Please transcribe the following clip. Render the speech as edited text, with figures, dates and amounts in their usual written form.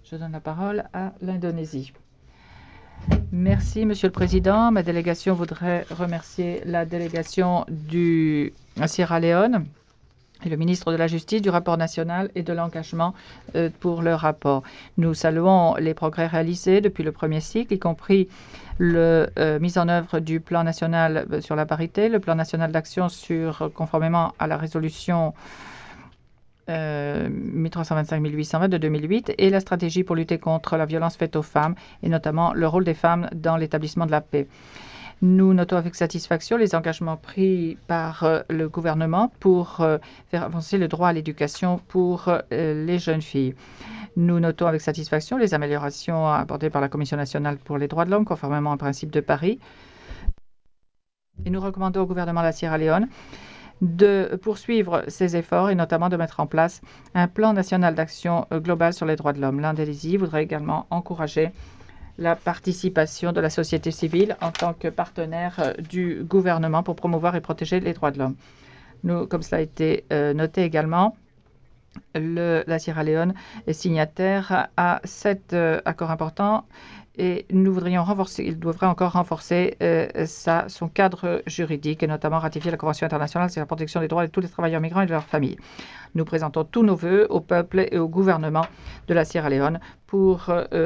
Je donne la parole à l'Indonésie. Merci, Monsieur le Président. Ma délégation voudrait remercier la délégation du Sierra Leone et le ministre de la Justice du rapport national et de l'engagement pour le rapport. Nous saluons les progrès réalisés depuis le premier cycle, y compris la mise en œuvre du plan national sur la parité, le plan national d'action conformément à la résolution 1325-1820 de 2008 et la stratégie pour lutter contre la violence faite aux femmes et notamment le rôle des femmes dans l'établissement de la paix. Nous notons avec satisfaction les engagements pris par le gouvernement pour faire avancer le droit à l'éducation pour les jeunes filles. Nous notons avec satisfaction les améliorations apportées par la Commission nationale pour les droits de l'homme conformément au principe de Paris. Et nous recommandons au gouvernement de la Sierra Leone de poursuivre ces efforts et notamment de mettre en place un plan national d'action global sur les droits de l'homme. L'Indonésie voudrait également encourager la participation de la société civile en tant que partenaire du gouvernement pour promouvoir et protéger les droits de l'homme. Nous, comme cela a été noté également, la Sierra Leone est signataire à cet accord important et nous voudrions renforcer, il devrait encore renforcer son cadre juridique et notamment ratifier la Convention internationale sur la protection des droits de tous les travailleurs migrants et de leurs familles. Nous présentons tous nos vœux au peuple et au gouvernement de la Sierra Leone pour